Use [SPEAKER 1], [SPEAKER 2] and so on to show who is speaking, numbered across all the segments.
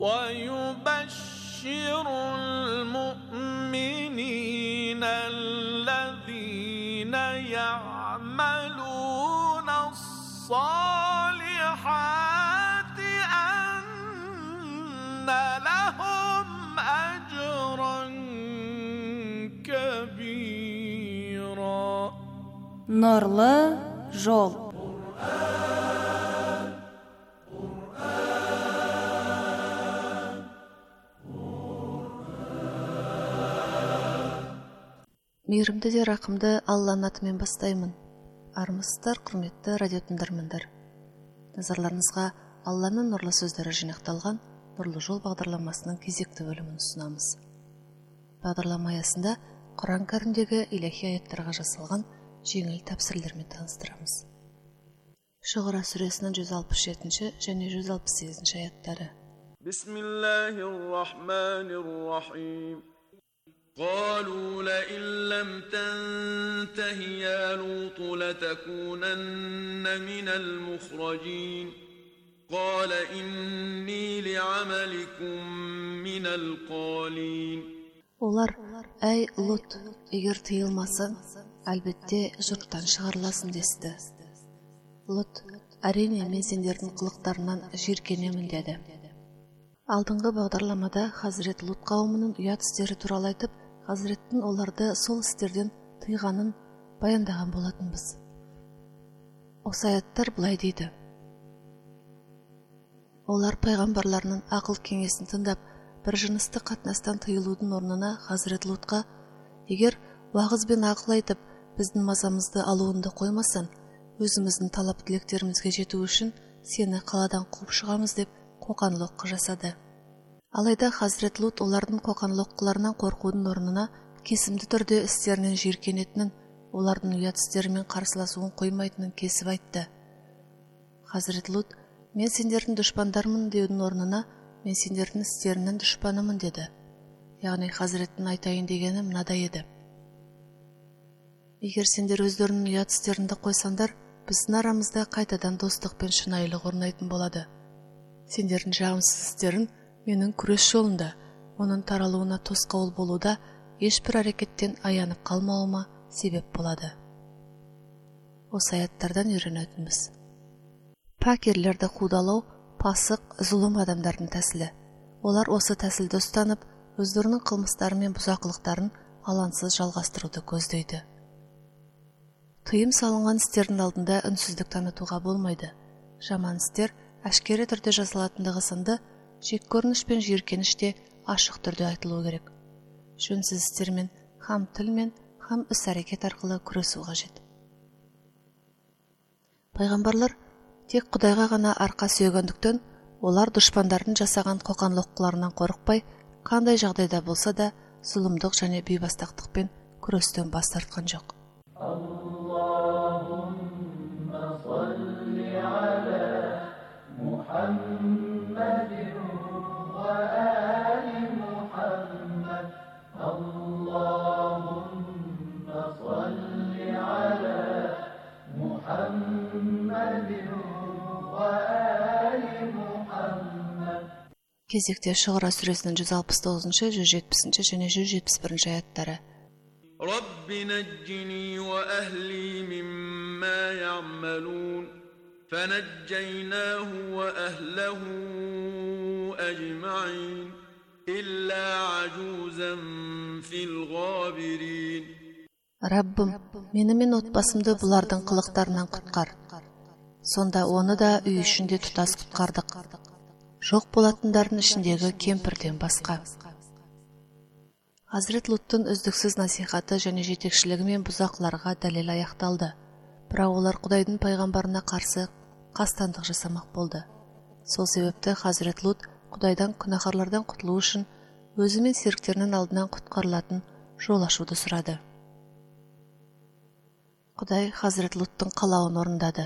[SPEAKER 1] ويبشر المؤمنين الذين يعملون الصالحات أن لهم أجرا كبيرا.
[SPEAKER 2] Нұрлы жол. Мейірімді де рақымды Алланың атымен бастаймын. Армысыздар, құрметті радио тыңдармандар. Назарларыңызға Алланың нұрлы сөздері жинақталған Нұрлы жол бағдарламасының кезекті бөлімін ұсынамыз. Бағдарлама аясында Құран кәрімдегі илахи аяттарға жасалған жеңіл тәпсірлермен таныстырамыз. Шұғара сүресінің 167 және 168 аяттары.
[SPEAKER 1] Бисмиллахир-рахманир-рахим. قالوا لئن لم تنته يا لوط لتكونن من المخرجين قال إني لعملكم من القالين.
[SPEAKER 2] Олар, әй Лут, егер тыйылмасаң, әлбетте жұрттан шығарыласың десті. Лут, әрине мен сендердің қылықтарынан жиіркенемін деді. Алдыңғы бағдарламада Хазірет Лут қауымының ұят істері туралы айтып, Хазіреттің оларды сол істерден тыйғанын баяндаған болатынбыз. Осы аяттар былай дейді. Олар пайғамбарларының ақыл кеңесін тыңдап, бір жынысты қатынастан тыйылудың орнына Хазірет Лутқа, егер уағыз бен ақыл айтып, біздің мазамызды алуынды қоймасан, өзіміздің талап тілектерімізге жету үшін сені қаладан қуып шығамыз деп қоқан-лоққы жасады. Алайда Хазірет Лут олардың қоқан-лоққыларынан қорқудың орнына кесімді түрде істерінен жиіркенетінін, олардың ұят істерімен қарсыласуын қоймайтынын кесіп айтты. Хазірет Лут, мен сендердің дұшпандармын деудің орнына, мен сендердің істерінің дұшпанымын деді. Яғни Хазіреттің айтайын дегені мынада еді. Егер сендер өздерінің ұят істерінді қойсаңдар, біздің арамызда қайтадан достық пен шынайылық орнайтын болады. Сендердің жағымсыз істерін менің күрес жолында, оның таралуына тосқауыл болуда ешбір әрекеттен аянып қалмауыма себеп болады. Осы аяттардан үйренетінбіз. Пәк ерлерді қудалау пасық, зұлым адамдардың тәсілі. Олар осы тәсілді ұстанып, өздерінің қылмыстары мен бұзақылықтарын алаңсыз жалғастыруды көздейді. Тыйым салынған істердің алдында үнсіздік танытуға болмайды. Жаман істер әшкере түрде жазылатындығы сынды, жеккөрініш пен жиіркеніште ашық түрде айтылу керек. Жөнсіз істермен хам тілмен, хам іс-әрекет арқылы күресу қажет. Пайғамбарлар тек Құдайға ғана арқа сүйегендіктен, олар дұшпандардың жасаған қоқан-лоққыларынан қорықпай, қандай жағдайда болса да зұлымдық және бейбастақтықпен күрестен бас тартқан жоқ.
[SPEAKER 3] Аллахумма салли аля Мухаммадин ва али Мухаммад. Аллахумма салли аля Мухаммадин ва али Мухаммад.
[SPEAKER 2] Кезекте Шұғара сүресінің 169, 170 және 171 аяттары.
[SPEAKER 1] رب نجني وأهلي مما يعملون فنجيناه وأهله أجمعين إلا عجوزا في الغابرين.
[SPEAKER 2] Раббым, мені мен отбасымды бұлардың қылықтарынан құтқар. Сонда оны да үй ішінде тұтас құтқардық. Жоқ болатындардың ішіндегі кемпірден басқа. Хазірет Луттың үздіксіз насихаты және жетекшілігімен бұзақыларға дәлел аяқталды. Бірақ олар Құдайдың пайғамбарына қарсы қастандық жасамақ болды. Сол себепті Хазірет Лут Құдайдан күнәһарлардан құтылу үшін өзі мен серіктерінің алдынан құтқарылатын жол ашуды сұрады. Құдай Хазірет Луттың қалауын орындады.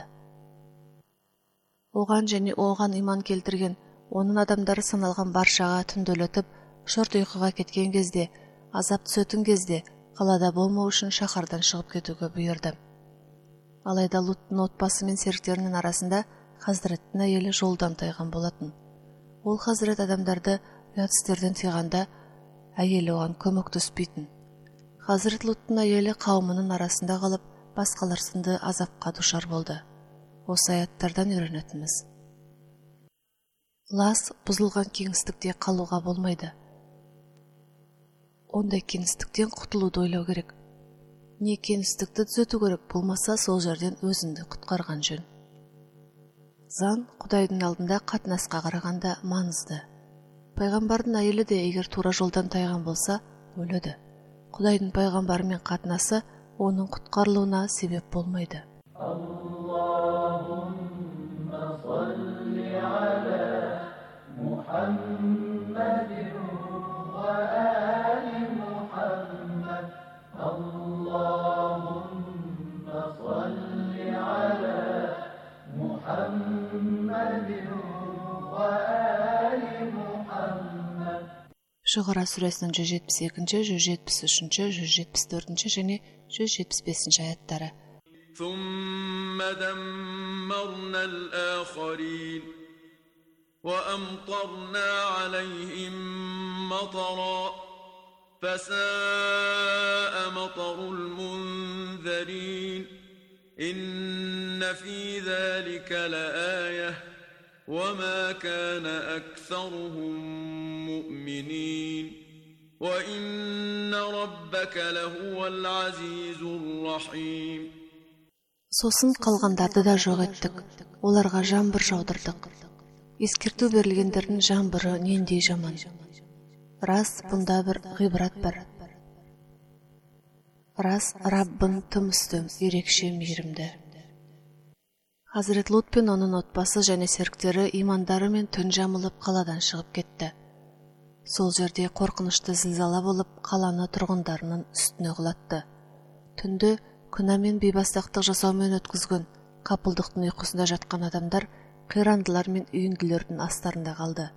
[SPEAKER 2] Оған және оған иман келтірген, оның адамдары саналған баршаға түнделетіп, жұрт ұйқыға кеткен кезде, азап түсетін кезде, қалада болмау үшін шаһардан шығып кетуге бұйырды. Алайда Луттың отбасы мен серіктерінің арасында Хазіреттің әйелі жолдан тайған болатын. Ол Хазірет адамдарды ұят істерден тыйғанда, әйелі оған көмектеспейтін. Хазірет Луттың әйелі қауымының арасында қалып, басқалар сынды азапқа душар болды. Осы аяттардан үйренетініміз. Лас бұзылған кеңістікте қалуға болмайды. Ондай кеңістіктен құтылуды ойлау керек. Не кеңістікті түзету керек, болмаса сол жерден өзіңді құтқарған жөн. Заң Құдайдың алдында қатынасқа қарағанда маңызды. Пайғамбардың әйелі де егер тура жолдан тайған болса, өледі. Құдайдың пайғамбарымен қатынасы оның құтқарылуына себеп болмайды.
[SPEAKER 3] Аллахумма салли аля Мухаммадин ва али Мухаммад. Аллахумма салли аля Мухаммадин ва али Мухаммад.
[SPEAKER 2] Шұғара сүресінің 172, 173, 174 және 175 аяттары.
[SPEAKER 1] ثم دمرنا الآخرين وأمطرنا عليهم مطرا فساء مطر المنذرين إن في ذلك لآية وما كان أكثرهم مؤمنين وإن ربك لهو العزيز الرحيم.
[SPEAKER 2] Сосын қалғандарды да жоқ еттік, оларға жаңбыр жаудырдық. Ескерту берілгендердің жаңбыры нендей жаман. Рас, бұнда бір ғибрат бар. Рас, Раббың тым үстем, ерекше мейірімді. Хазірет Лут пен оның отбасы және серіктері имандары мен түн жамылып қаладан шығып кетті. Сол жерде қорқынышты зілзала болып, қаланы тұрғындарының үстіне құлатты. Түнді күнә мен бейбастақтық жасаумен өткізген, қапылдықтың ұйқысында жатқан адамдар қирандылар мен үйінділердің астарында қалды.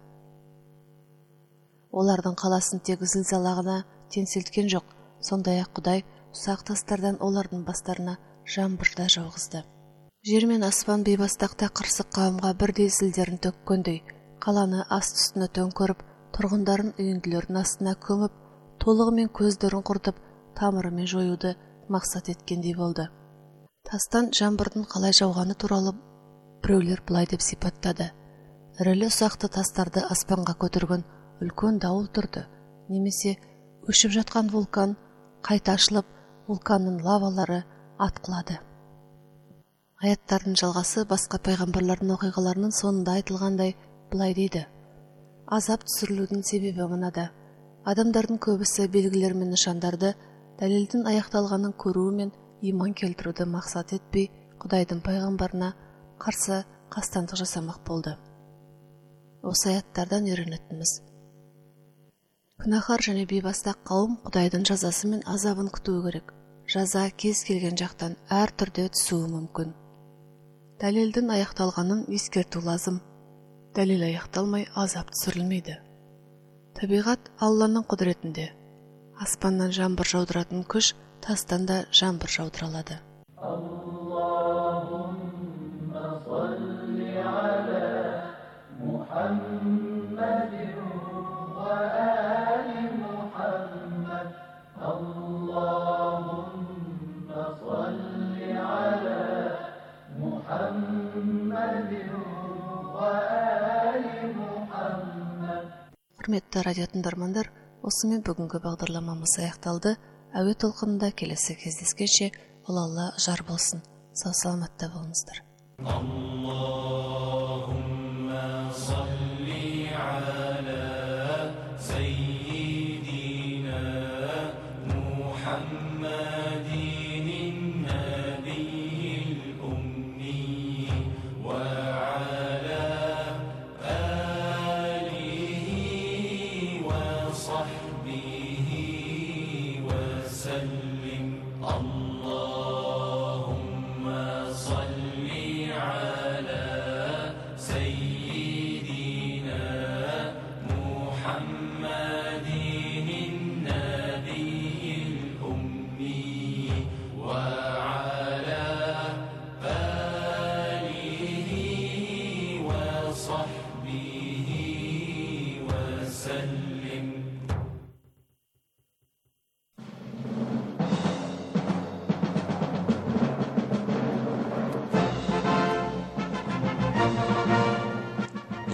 [SPEAKER 2] Олардың қаласын тек зілзалағына теңселткен жоқ, сондай-ақ Құдай ұсақ тастардан олардың бастарына жаңбырда жауғызды. Жер мен аспан бейбастақта қырсық қауымға бірдей зілдерін төккендей, қаланы аст үстіне төңкеріп, тұрғындарын үйінділердің астына көміп, толығымен көздерін құртып, тамырымен жоюды мақсат еткендей болды. Тастан жаңбырдың қалай жауғаны туралы біреулер былай деп сипаттады. Ірілі ұсақты тастарды аспанға көтерген үлкен дауыл тұрды, немесе өшіп жатқан вулкан қайта ашылып, вулканның лавалары атқылады. Аяттардың жалғасы басқа пайғамбарлардың оқиғаларының соңында айтылғандай былай дейді. Азап түсірілудің себебі мынада. Адамдардың көбісі белгілер мен нышандарды дәлелдің аяқталғанын көруі мен иман келтіруді мақсат етпей, Құдайдың пайғамбарына қарсы қастандық жасамақ болды. Осы аяттардан үйренетініміз. Күнәһар және бейбастақ қауым Құдайдың жазасы мен азабын күтуі керек. Жаза кез келген жақтан әр түрде түсуі мүмкін. Дәлелдің аяқталғанын ескерту лазым. Дәлел аяқталмай азап түсірілмейді. Табиғат Алланың құдіретінде. Аспаннан жаңбыр жаудыратын күш тастан да жаңбыр жаудыра алады.
[SPEAKER 3] Аллахумма салли аля Мухаммадин ва али Мухаммад. Аллахумма салли аля Мухаммадин ва али Мухаммад.
[SPEAKER 2] Құрметті радио тыңдармандар, осымен бүгінгі бағдарламамыз аяқталды. Әуе толқынында келесі кездескенше Алла жар болсын. Сау саламатта болыңыздар.
[SPEAKER 4] Аллахумма салли аля саййидина Мухаммадин набiyil ummi wa ala alihi wa sahbihi wa sallim. Allahumma salli ala sayyidina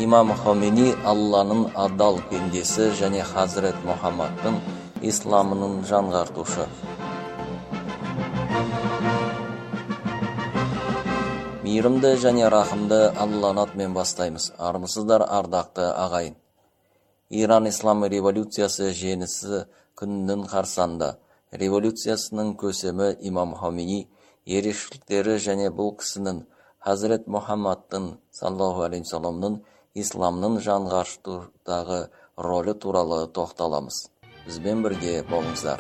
[SPEAKER 5] Имам Хомейни Алланың адал пендесі және Хазірет Мұхаммадтың исламының жаңғыртушы. Мейірімді және рахымды Алланың атымен бастаймыз. Армысыздар, ардақты ағайын. Иран ислам революциясы жеңісі күнінің қарсаңында революциясының көсемі Имам Хомейни ерекшеліктері және бұл кісінің Хазірет Мұхаммадтың саллаллаху алейхи вассаламның исламның жаңғыртудағы рөлі туралы тоқталамыз. Бізбен бірге болыңыздар.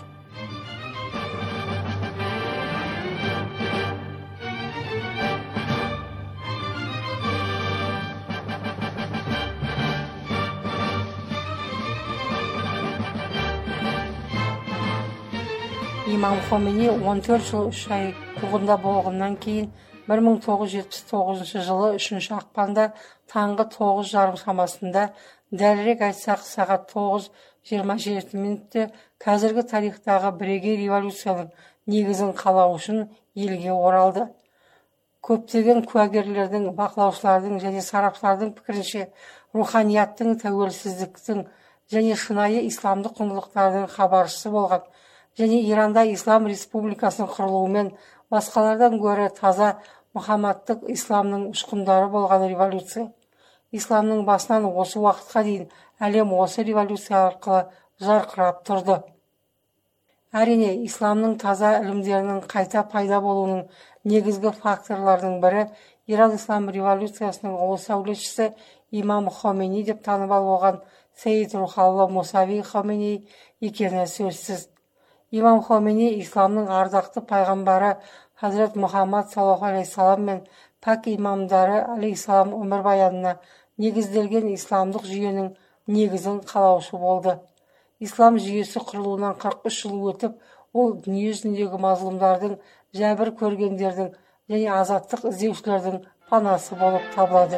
[SPEAKER 6] Имам Хомейни 14 жыл 3 ай қуғында болғаннан кейін 1979 жылы 3 ақпанда таңғы 9:30 шамасында, дәлірек айтсақ сағат 9:27 қазіргі тарихтағы бірегей революцияның негізін қалау үшін елге оралды. Көптеген куәгерлердің, бақылаушылардың және сарапшылардың пікірінше, руханияттың, тәуелсіздіктің және шынайы исламдық құндылықтардың хабаршысы болған және Иранда Ислам Республикасының құрылуымен басқалардан гөрі таза Мұхаммадтық исламның ұшқындары болған революция. Исламның басынан осы уақытқа дейін әлем осы революция арқылы жарқырап тұрды. Әрине, исламның таза ілімдерінің қайта пайда болуының негізгі факторлардың бірі Иран ислам революциясының ұлы сәулетшісі Имам Хомейни деп танып алған Сейд Рухалла Мусави Хомейни екені сөзсіз. Имам Хомейни исламның ардақты пайғамбары Хазірет Мұхаммад саллаллаху алейхи салам мен пәк имамдары алейхиссалам өмірбаянына негізделген исламдық жүйенің негізін қалаушы болды. Ислам жүйесі құрылуынан 43 жыл өтіп, ол дүние жүзіндегі мазлұмдардың, жәбір көргендердің және азаттық іздеушілердің панасы болып табылады.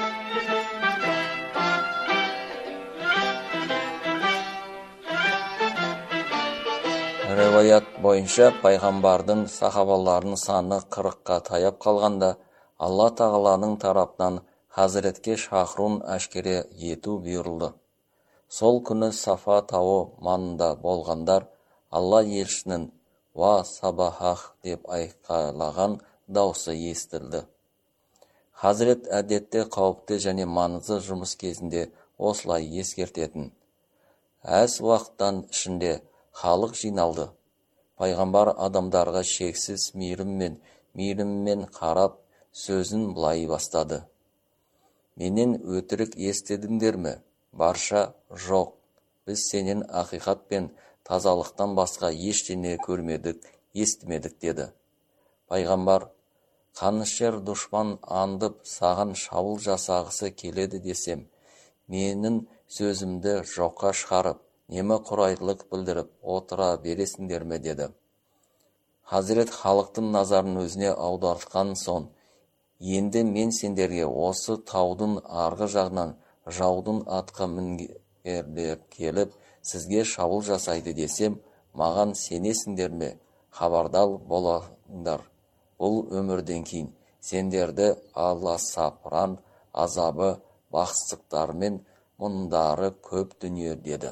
[SPEAKER 5] Риваят бойынша пайғамбардың сахабаларының саны 40-қа таяп қалғанда, Алла тағаланың тарапынан Хазіретке шақыруын әшкере ету бұйырылды. Сол күні Сафа тауы маңында болғандар Алла елшінің «Ва сабахах» деп айқайлаған даусы естілді. Хазірет әдетте қауіпті және маңызды жұмыс кезінде осылай ескертетін. Әз уақыттан ішінде халық жиналды. Пайғамбар адамдарға шексіз мейіріммен қарап, сөзін былай бастады. Менен өтірік естедіңдер ме? Барша жоқ. Біз сенен ақиқат пен тазалықтан басқа ештеңе көрмедік, естімедік деді. Пайғамбар, қанішер дұшпан аңдып саған шабуыл жасағысы келеді десем, менің сөзімді жоққа шығарып, немі құрайлық білдіріп отыра бересіңдер ме деді. Хазірет халықтың назарын өзіне аудартқан соң, енді мен сендерге осы таудың арғы жағынан жаудың атқа мінгерлер келіп, сізге шабуыл жасайды десем, маған сенесіңдер ме? Хабардар болыңдар. Бұл өмірден кейін сендерді аласапыран азабы, бақсыздықтармен мұндары көп дүние деді.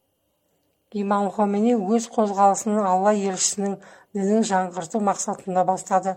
[SPEAKER 6] Имам Хомейни өз қозғалысының Алла елшісінің дінін жаңғырту мақсатында бастады.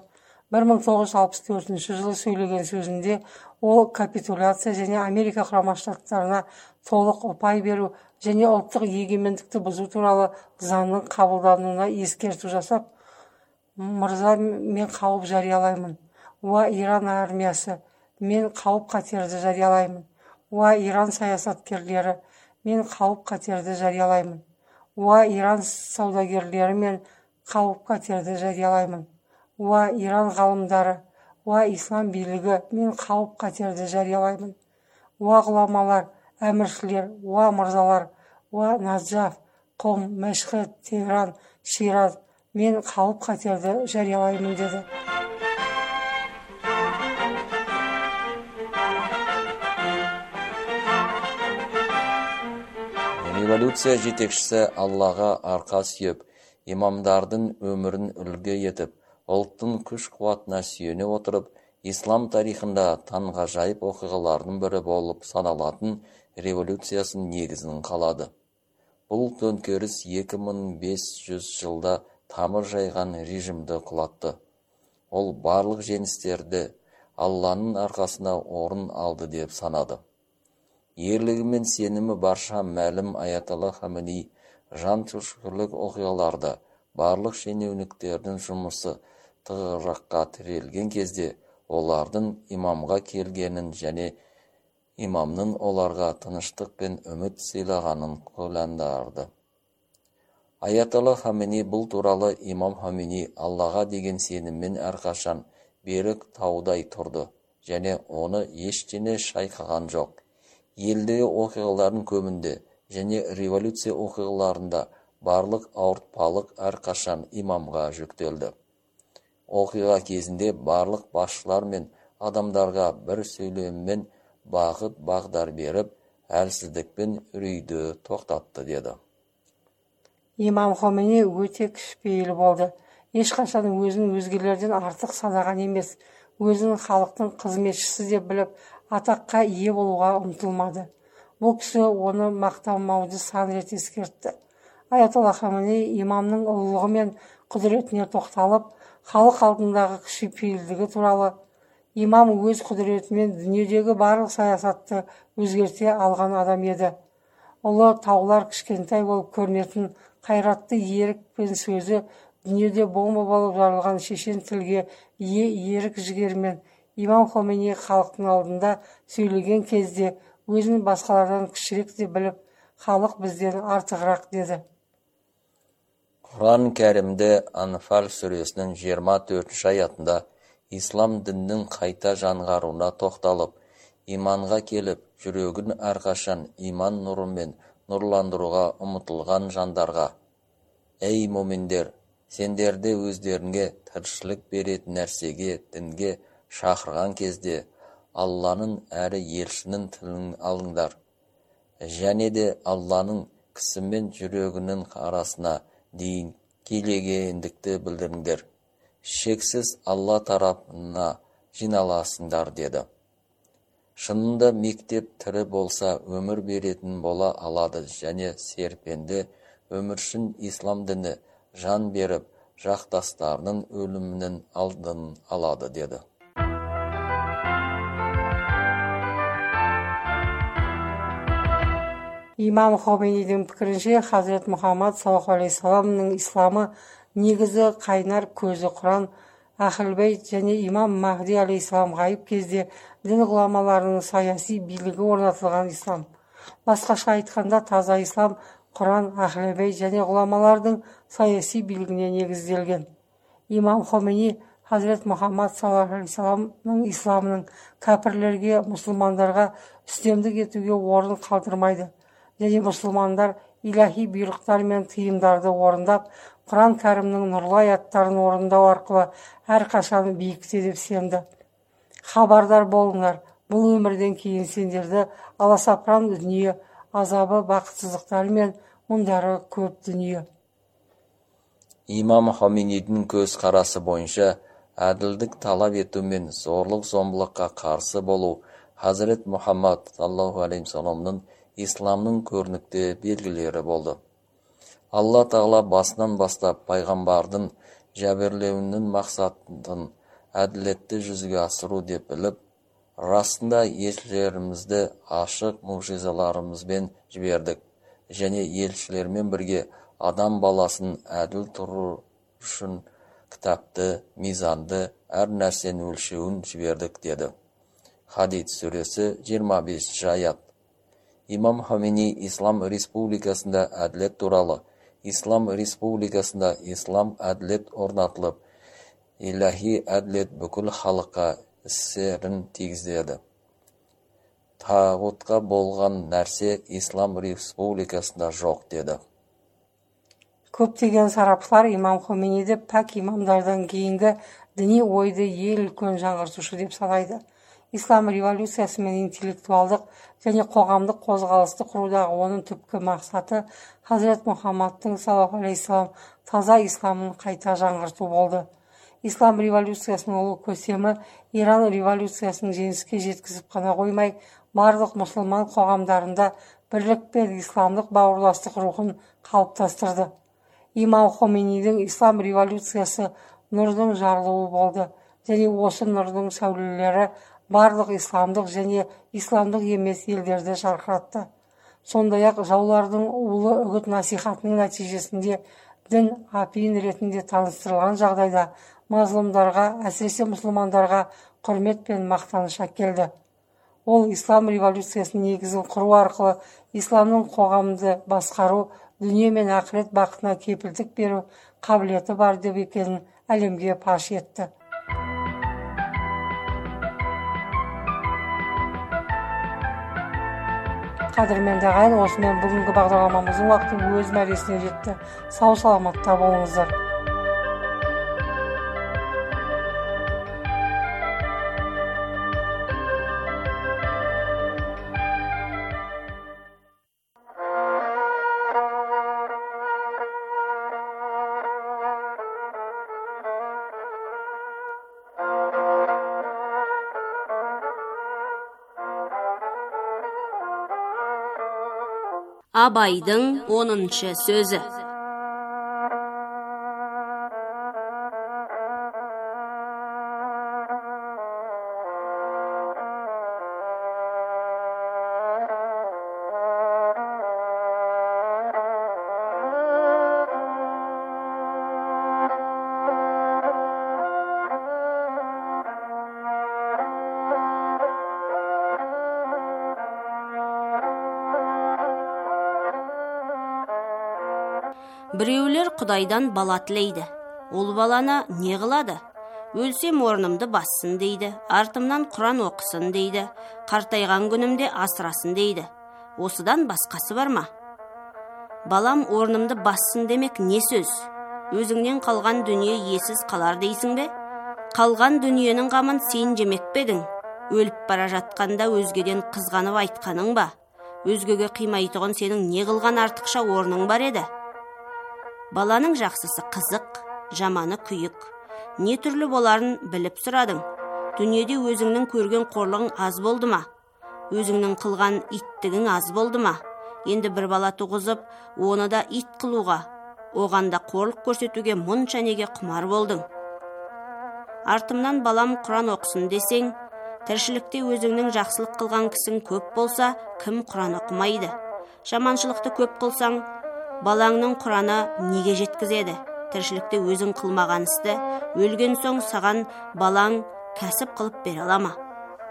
[SPEAKER 6] 1964 жылы сөйлеген сөзінде ол капитуляция және Америка құрама штаттарына толық ұпай беру және ұлттық егемендікті бұзу туралы заңның қабылдануына ескерту жасап, «Мырза, мен қауіп жариялаймын. Уа Иран армиясы, мен қауіп қатерді жариялаймын. Уа Иран саясаткерлері, мен қауіп қатерді жариялаймын. Уа Иран саудагерлері, мен қауіп қатерді жариялаймын. Уа Иран ғалымдары, уа ислам билігі, мен қауіп қатерді жариялаймын. Уа ғұламалар, әміршілер, уа мырзалар, уа Наджаф, Қом, Мәшһәд, Тегеран, Шираз, мен қауіп қатерді жариялаймын деді.
[SPEAKER 5] Революция жетекшісі Аллаға арқа сүйеп, имамдардың өмірін үлгі етіп, ұлттың күш қуатына сүйене отырып, ислам тарихында таңғажайып оқиғалардың бірі болып саналатын революциясын негізін қалады. Бұл төңкеріс 2500 жылда тамыр жайған режимді құлатты. Ол барлық жеңістерді Алланың арқасына орын алды деп санады. Ерлігі мен сенімі барша мәлім Аятолла Хаменеи жан түршігерлік оқиғаларда барлық шенеуніктердің жұмысы тығырыққа тірелген кезде олардың имамға келгенін және имамның оларға тыныштық пен үміт сыйлағанын куәландырды. Аятолла Хаменеи бұл туралы имам Хаменеи Аллаға деген сеніммен әрқашан берік таудай тұрды және оны ештеңе шайқаған жоқ. Елдегі оқиғалардың көбінде және революция оқиғаларында барлық ауыртпалық әрқашан имамға жүктелді. Оқиға кезінде барлық басшылар мен адамдарға бір сөйлеммен бағыт-бағдар беріп, әлсіздікпен үрейді тоқтатты деді.
[SPEAKER 6] Имам Хоменеи өте кішіпейіл болды. Ешқашан өзін өзгелерден артық санаған емес, өзін халықтың қызметшісі деп біліп, атаққа ие болуға ұмтылмады. Бұл кісі оны мақтамауды сан рет ескертті. Аятолла Хаменеи имамның ұлылығы мен құдіретіне тоқталып, халық алдындағы кішіпейілдігі туралы, имам өз құдіретімен дүниедегі барлық саясатты өзгерте алған адам еді. Ұлы таулар кішкентай болып көрінетін қайратты ерік пен сөзі дүниеде бомба болып жарылған шешен тілге ие ерік жігермен имам Хоменеи халықтың алдында сөйлеген кезде өзін басқалардан кішірек деп біліп, халық бізден артығырақ деді.
[SPEAKER 5] Құран кәрімде Анфал сүресінің 24 аятында ислам діннің қайта жаңғаруына тоқталып, иманға келіп, жүрегін әрқашан иман нұрымен нұрландыруға ұмытылған жандарға: «Ей момендер, сендерде өздеріңге тіршілік беретін нәрсеге, дінге шақырған кезде Алланың әрі елшінің тілін алыңдар. Және де Алланың кісімен жүрегінің арасына дейін келгендікті білдіріңдер. Шексіз Алла тарапына жиналасыңдар» деді. Шынында мектеп тірі болса өмір беретін бола алады және серпенді өміршін ислам діні жан беріп, жақтастарының өлімінің алдын алады деді.
[SPEAKER 6] Имам Хомейнидің пікірінше, Хазірет Мұхаммад саллаллаху алейхи саламның исламы негізі қайнар көзі Құран, Ахл-Бейт және имам Махди алейхиссалам ғайып кезде дін ғұламаларының саяси билігі орнатылған ислам. Басқаша айтқанда, таза ислам Құран, Ахл-Бейт және ғұламалардың саяси билігіне негізделген. Имам Хомейни Хазірет Мұхаммад саллаллаху алейхи саламның исламының кәпірлерге, мұсылмандарға үстемдік етуге орын қалдырмайды және мұсылмандар илахи бұйрықтар мен тыйымдарды орындап, Құран кәрімнің нұрлы аяттарын орындау арқылы әрқашан биікте деп сенді. Хабардар болыңдар, бұл өмірден кейін сендерді аласапыран дүние, азабы, бақытсыздықтары мен мұндары көп дүние.
[SPEAKER 5] Имам Хомейнидің көз қарасы бойынша әділдік талап ету мен зорлық-зомбылыққа қарсы болу Хазірет Мұхаммад саллаллаху алейхи саламның исламның көрнекті белгілері болды. Алла тағала басынан бастап пайғамбардың жәбірлеуінің мақсатын әділетті жүзеге асыру деп біліп, расында елшілерімізді ашық мұғжизаларымызбен жібердік және елшілермен бірге адам баласын әділ тұру үшін кітапты, мизанды, әр нәрсені өлшеуін жібердік деді. Хадид сүресі 25 аят. Имам Хомейни Ислам Республикасында әділет туралы, Ислам Республикасында ислам әділет орнатылып, илахи әділет бүкіл халыққа әсерін тигізеді. Тағутқа болған нәрсе Ислам Республикасында жоқ деді.
[SPEAKER 6] Көптеген сарапшылар имам Хомейниді пәк имамдардан кейінгі діни ойды ел үлкен жаңғыртушы деп санайды. Ислам революциясы мен интеллектуалдық және қоғамдық қозғалысты құрудағы оның түпкі мақсаты Хазірет Мұхаммадтың саллаллаху алейхи салам таза исламын қайта жаңғырту болды. ислам революциясының ұлы көсемі Иран революциясының жеңіске жеткізіп қана қоймай, барлық мұсылман қоғамдарында бірлік пен исламдық бауырластық рухын қалыптастырды. Имам Хомейнидің ислам революциясы нұрдың жарылуы болды, және осы нұрдың сәулелері барлық исламдық және исламдық емес елдерді жарқыратты. Сондай-ақ жаулардың улы үгіт насихатының нәтижесінде дін апиын ретінде таныстырылған жағдайда мазлумдарға, әсіресе мұсылмандарға құрмет пен мақтаныш әкелді. Ол ислам революциясының негізін құру арқылы исламның қоғамды басқару, дүние мен ақырет бақытына кепілдік беру қабілеті бар деп екенін әлемге паш етті. Қадірменді ағайын, осымен бүгінгі бағдарламамыздың уақыты өз мәресіне жетті. Сау саламатта болыңыздар.
[SPEAKER 7] Абайдың 10-шы сөзі. Біреулер Құдайдан бала тілейді. Ол баланы не қылады? Өлсем орнымды бассын дейді, артымнан Құран оқысын дейді, қартайған күнімде асырасын дейді. Осыдан басқасы бар ма? Балам орнымды бассын демек не сөз? Өзіңнен қалған дүние иесіз қалар дейсің бе? Қалған дүниенің қамын сен жемек педің? Өліп бара жатқанда өзгеден қызғанып айтқаның ба? Өзгеге қимайтұғын сенің не қылған артықша орның бар еді? Баланың жақсысы қызық, жаманы күйік. Не түрлі боларын біліп сұрадың? Дүниеде өзіңнің көрген қорлығың аз болды ма? Өзіңнің қылған иттігің аз болды ма? Енді бір бала туғызып, оны да ит қылуға, оғанда қорлық көрсетуге мұнша неге құмар болдың? Артымнан балам Құран оқысын десең, тіршілікте өзіңнің жақсылық қылған кісің көп болса, кім Құран оқымайды? Жаманшылықты көп қылсаң, балаңның Құраны неге жеткізеді? Тіршілікте өзің қылмаған істі, өлген соң саған балаң кәсіп қылып бере ала ма?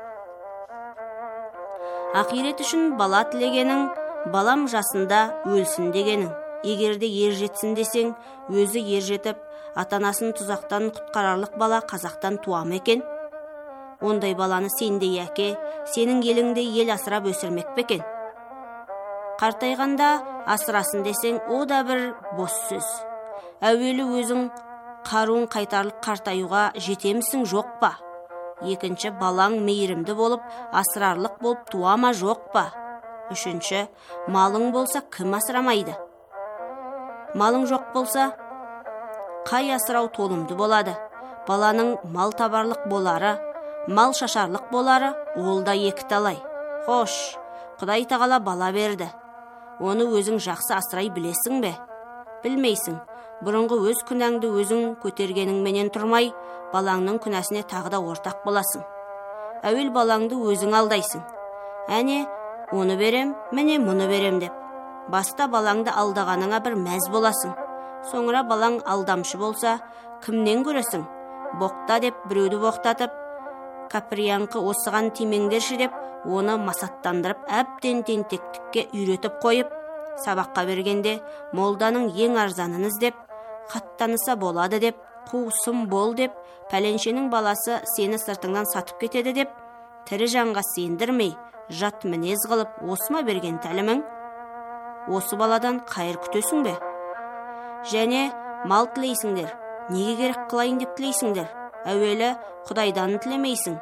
[SPEAKER 7] Ақирет үшін бала тілегенің, балам жасында өлсін дегенің. Егерде ер жетсін десең, өзі ер жетіп, атанасын тұзақтан құтқарарлық бала қазақтан туа ма екен? Ондай баланы сендей әке, сенің еліңде ел асырап өсірмек пе екен? Қартайғанда асырасын десең, о да бір бос сөз. Әуелі өзің қаруын қайтарлық қартаюға жетемісің жоқ па? Екінші, балаң мейірімді болып, асырарлық болып туама жоқ па? Үшінші, малың болса кім асырамайды? Малың жоқ болса, қай асырау толымды болады? Баланың мал табарлық болары, мал шашарлық болары, ол да екі талай. Хош, Құдай тағала бала берді. Оны өзің жақсы асырай білесің бе? Білмейсің. Бұрынғы өз күнәңді өзің көтергеніңменен тұрмай, балаңның күнәсіне тағы да ортақ боласың. Әуел балаңды өзің алдайсың. Әне, оны берем, міне мұны берем деп. Баста балаңды алдағаныңа бір мәз боласың. Соңыра балаң алдамшы болса, кімнен көресің? Боқта деп біреуді боқтатып, кәпірияңқы осыған тимеңдерші деп, оны масаттандырып, әбден тентектікке үйретіп қойып, сабаққа бергенде молданың ең арзанын іздеп, қаттаныса болады деп, қуысым бол деп, пәленшенің баласы сені сыртыңнан сатып кетеді деп, тірі жанға сендірмей, жат мінез қылып, осыма берген тәлімің? Осы баладан қайыр күтесің бе? Және мал тілейсіңдер, неге керек қылайын деп тілейсіңдер? Әуелі Құдайдан тілемейсің.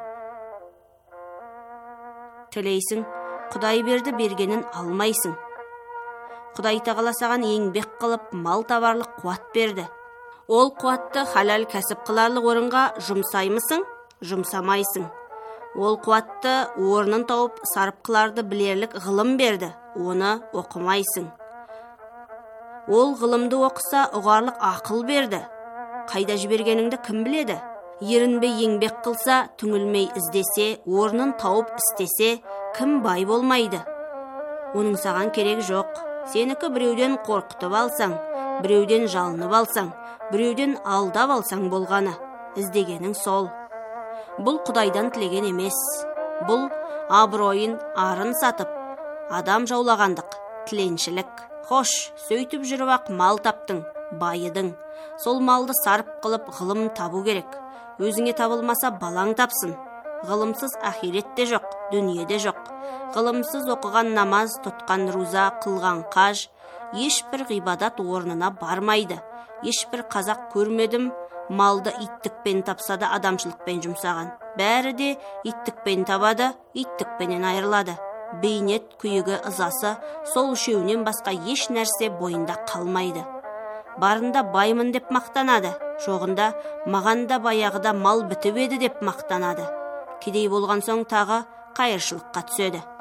[SPEAKER 7] Тілейсің, Құдай берді, бергенін алмайсың. Құдай тағала саған еңбек қылып, мал табарлық қуат берді. Ол қуатты халал кәсіп қыларлық орынға жұмсаймысың, жұмсамайсың. Ол қуатты орнын тауып сарып қыларды білерлік ғылым берді, оны оқымайсың. Ол ғылымды оқыса ұғарлық ақыл берді, қайда жібергеніңді кім біледі? Ерінбей еңбек қылса, түңілмей іздесе, орнын тауып істесе, кім бай болмайды? Оның саған керек жоқ. Сенікі біреуден қорқытып алсаң, біреуден жалынып алсаң, біреуден алдап алсаң болғаны. Іздегенің сол. Бұл Құдайдан тілеген емес. Бұл абыройын, арын сатып, адам жаулағандық, тіленшілік. Хош, сөйтіп жүріп ақ мал таптың, байыдың. Сол малды сарып қылып ғылым табу керек. Өзіңе табылмаса балаң тапсын. Ғылымсыз ахирет те жоқ, дүние де жоқ. Ғылымсыз оқыған намаз, тұтқан руза, қылған қаж, ешбір ғибадат орнына бармайды. Ешбір қазақ көрмедім, малды иттікпен тапса да адамшылықпен жұмсаған. Бәрі де иттікпен табады, иттікпенен айырылады. Бейнет, күйігі, ызасы, сол үшеуінен басқа еш нәрсе бойында қалмайды. Барында баймын деп мақтанады, жоғында мағанда баяғыда мал бітіп еді деп мақтанады. Кедей болған соң тағы қайыршылыққа түседі.